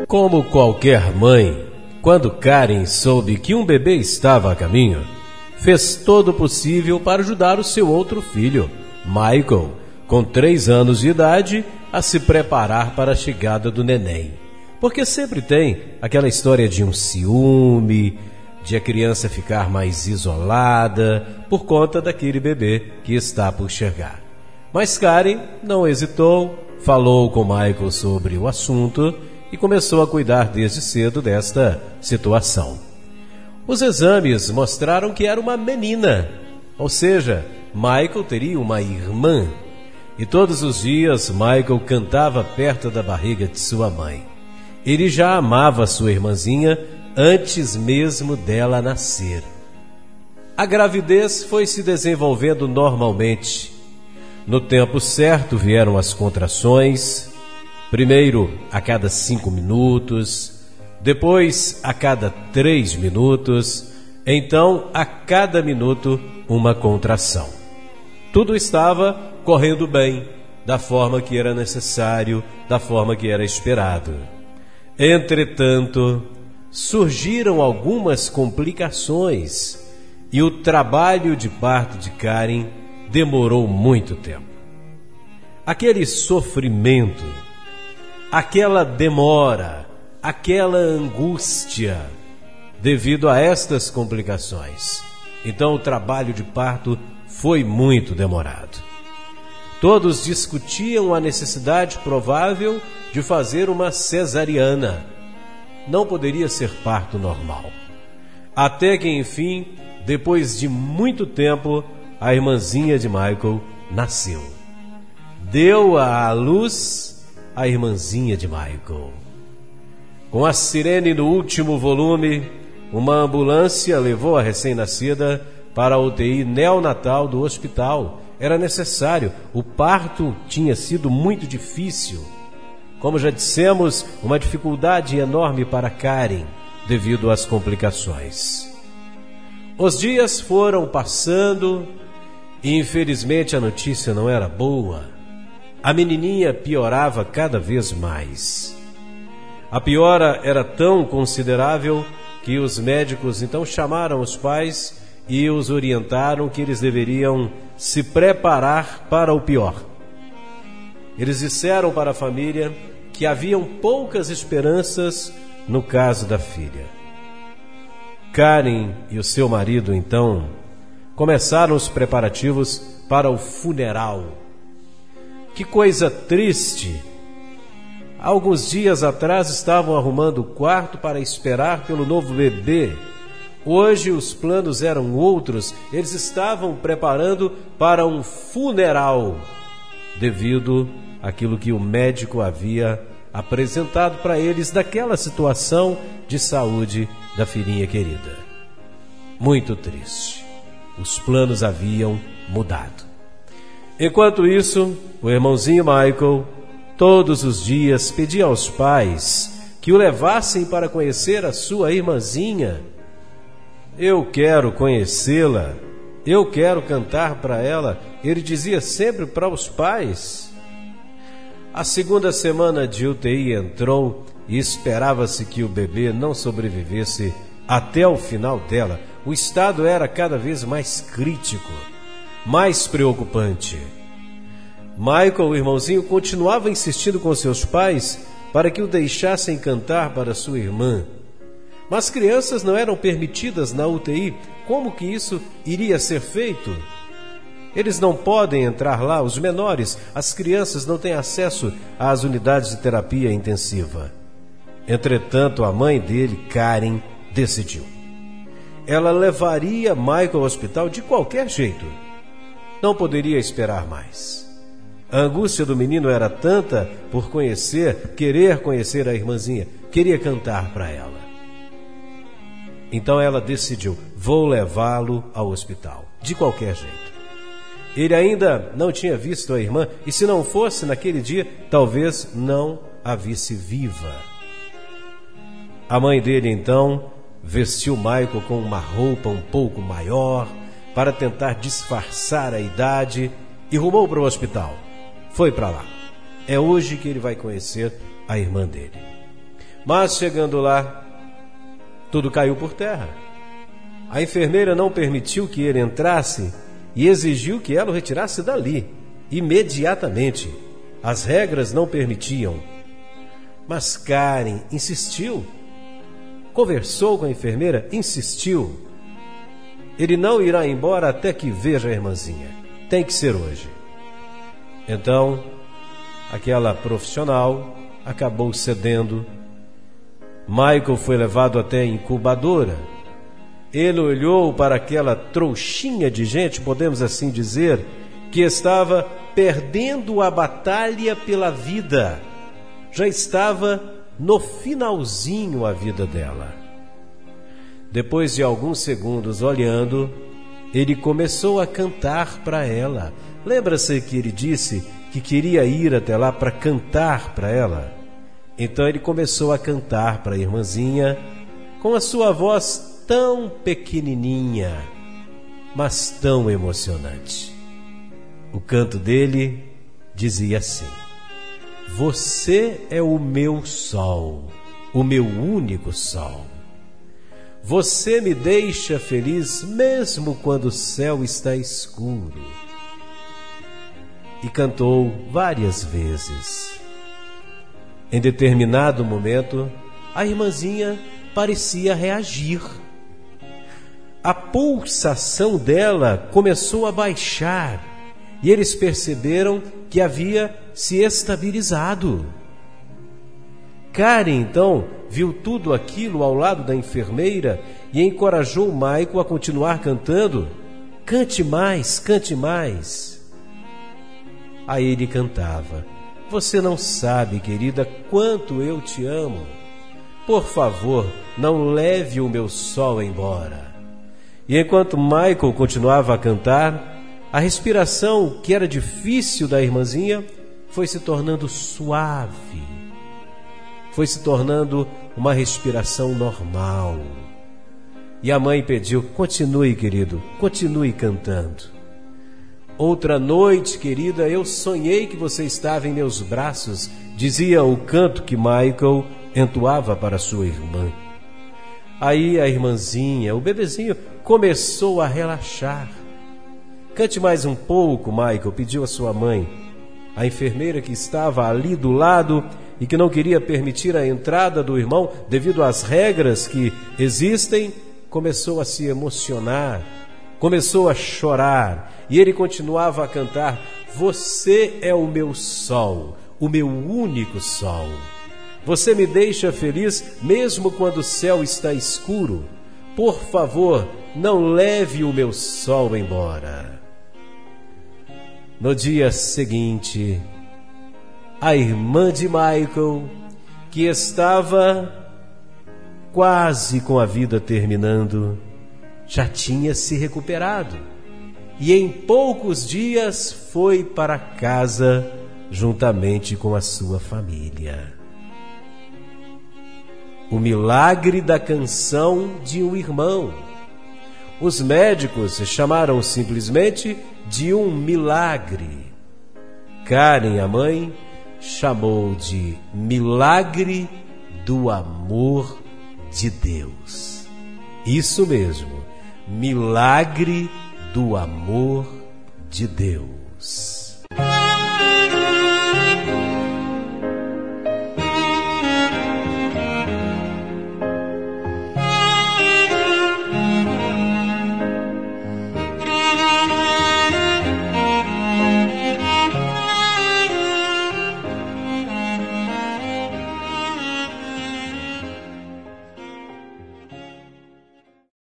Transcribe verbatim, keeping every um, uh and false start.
Como qualquer mãe, quando Karen soube que um bebê estava a caminho, fez todo o possível para ajudar o seu outro filho, Michael, com três anos de idade, a se preparar para a chegada do neném. Porque sempre tem aquela história de um ciúme, de a criança ficar mais isolada por conta daquele bebê que está por chegar. Mas Karen não hesitou, falou com Michael sobre o assunto e começou a cuidar desde cedo desta situação. Os exames mostraram que era uma menina, ou seja, Michael teria uma irmã. E todos os dias Michael cantava perto da barriga de sua mãe. Ele já amava sua irmãzinha antes mesmo dela nascer. A gravidez foi se desenvolvendo normalmente. No tempo certo vieram as contrações, primeiro a cada cinco minutos, depois a cada três minutos, então a cada minuto uma contração. Tudo estava correndo bem, da forma que era necessário, da forma que era esperado. Entretanto, surgiram algumas complicações e o trabalho de parto de Karen demorou muito tempo. Aquele sofrimento, aquela demora, aquela angústia, devido a estas complicações. Então o trabalho de parto foi muito demorado. Todos discutiam a necessidade provável de fazer uma cesariana. Não poderia ser parto normal. Até que, enfim, depois de muito tempo, a irmãzinha de Michael nasceu. Deu à luz a irmãzinha de Michael. Com a sirene no último volume, uma ambulância levou a recém-nascida para a U T I neonatal do hospital. Era necessário, o parto tinha sido muito difícil. Como já dissemos, uma dificuldade enorme para Karen, devido às complicações. Os dias foram passando e, infelizmente, a notícia não era boa. A menininha piorava cada vez mais. A piora era tão considerável que os médicos então chamaram os pais e os orientaram que eles deveriam se preparar para o pior. Eles disseram para a família que haviam poucas esperanças no caso da filha. Karen e o seu marido, então, começaram os preparativos para o funeral. Que coisa triste! Há alguns dias atrás estavam arrumando o quarto para esperar pelo novo bebê. Hoje os planos eram outros. Eles estavam preparando para um funeral, devido àquilo que o médico havia apresentado para eles daquela situação de saúde da filhinha querida. Muito triste. Os planos haviam mudado. Enquanto isso, o irmãozinho Michael, todos os dias, pedia aos pais que o levassem para conhecer a sua irmãzinha. Eu quero conhecê-la, eu quero cantar para ela, ele dizia sempre para os pais. A segunda semana de U T I entrou e esperava-se que o bebê não sobrevivesse até o final dela. O estado era cada vez mais crítico, mais preocupante. Michael, o irmãozinho, continuava insistindo com seus pais para que o deixassem cantar para sua irmã. Mas crianças não eram permitidas na U T I. Como que isso iria ser feito? Eles não podem entrar lá, os menores, as crianças não têm acesso às unidades de terapia intensiva. Entretanto, a mãe dele, Karen, decidiu. Ela levaria Michael ao hospital de qualquer jeito. Não poderia esperar mais. A angústia do menino era tanta por conhecer, querer conhecer a irmãzinha, queria cantar para ela. Então ela decidiu, vou levá-lo ao hospital, de qualquer jeito. Ele ainda não tinha visto a irmã, e se não fosse naquele dia, talvez não a visse viva. A mãe dele, então, vestiu Michael com uma roupa um pouco maior, para tentar disfarçar a idade, e rumou para o hospital. Foi para lá. É hoje que ele vai conhecer a irmã dele. Mas chegando lá, tudo caiu por terra. A enfermeira não permitiu que ele entrasse e exigiu que ela o retirasse dali, imediatamente. As regras não permitiam. Mas Karen insistiu. Conversou com a enfermeira, insistiu. Ele não irá embora até que veja a irmãzinha. Tem que ser hoje. Então, aquela profissional acabou cedendo. Michael foi levado até a incubadora. Ele olhou para aquela trouxinha de gente, podemos assim dizer, que estava perdendo a batalha pela vida. Já estava no finalzinho a vida dela. Depois de alguns segundos olhando, ele começou a cantar para ela. Lembra-se que ele disse que queria ir até lá para cantar para ela? Então ele começou a cantar para a irmãzinha com a sua voz tão pequenininha, mas tão emocionante. O canto dele dizia assim: você é o meu sol, o meu único sol. Você me deixa feliz mesmo quando o céu está escuro. E cantou várias vezes. Em determinado momento, a irmãzinha parecia reagir. A pulsação dela começou a baixar e eles perceberam que havia se estabilizado. Karen, então, viu tudo aquilo ao lado da enfermeira e encorajou Michael a continuar cantando. Cante mais, cante mais. Aí ele cantava: você não sabe, querida, quanto eu te amo. Por favor, não leve o meu sol embora. E enquanto Michael continuava a cantar, a respiração, que era difícil da irmãzinha, foi se tornando suave. Foi se tornando uma respiração normal. E a mãe pediu: continue, querido, continue cantando. Outra noite, querida, eu sonhei que você estava em meus braços, dizia o canto que Michael entoava para sua irmã. Aí a irmãzinha, o bebezinho, começou a relaxar. Cante mais um pouco, Michael, pediu a sua mãe. A enfermeira, que estava ali do lado e que não queria permitir a entrada do irmão devido às regras que existem, começou a se emocionar, começou a chorar, e ele continuava a cantar: você é o meu sol, o meu único sol. Você me deixa feliz mesmo quando o céu está escuro. Por favor, não leve o meu sol embora. No dia seguinte, a irmã de Michael, que estava quase com a vida terminando, já tinha se recuperado e em poucos dias foi para casa juntamente com a sua família. O milagre da canção de um irmão. Os médicos chamaram simplesmente de um milagre. Karen, a mãe, chamou de milagre do amor de Deus. Isso mesmo, milagre do amor de Deus.